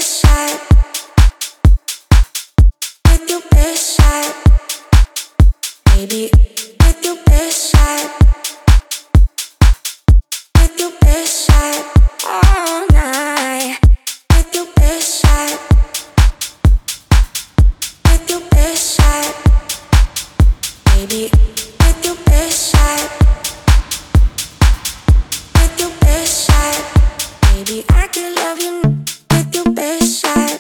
best shot, with your best shot, baby, with your best shot, with your best shot, all night, with your best shot, with your best shot, baby, with your best shot, with your best shot, baby, I can love you with your best shot.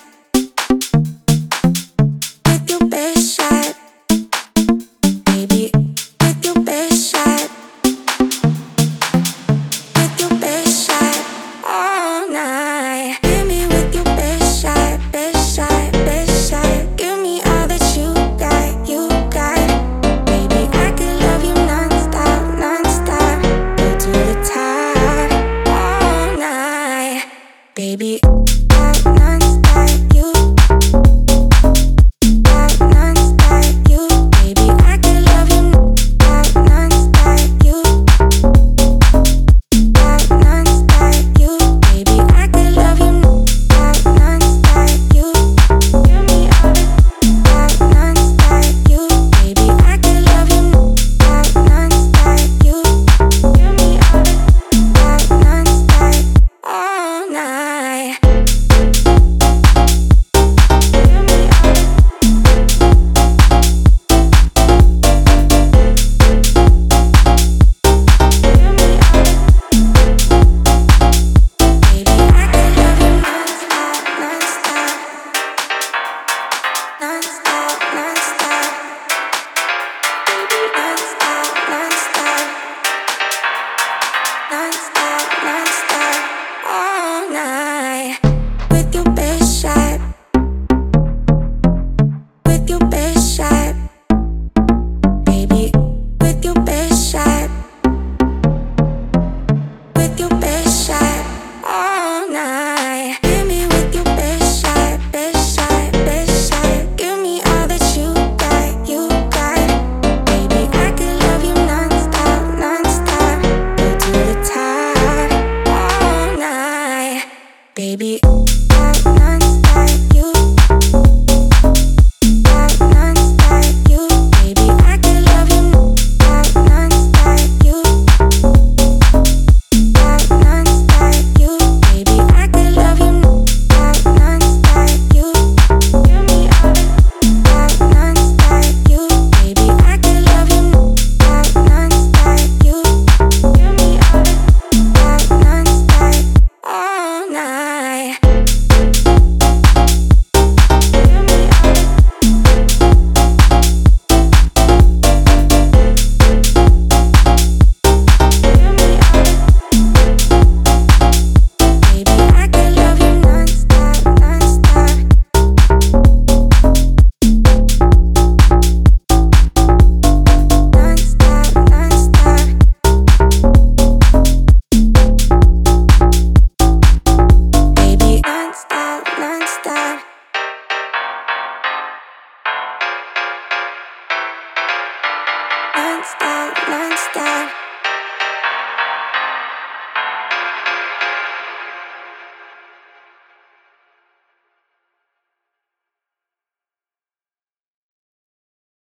With your best shot, baby. With your best shot, with your best shot, all night. Hit me with your best shot, best shot, best shot. Give me all that you got, you got. Baby, I can love you non-stop, non-stop. Go to the top, all night, baby. Non-stop, you. Baby, non-stop, you. Non-stop, you. Baby, I can love you non-stop, you. Non-stop, you. Baby, I can love you non-stop, you. Give me all that non-stop, you. Baby, I can love you non-stop, you. Give me all that non-stop, all night. Non-stop, non-stop.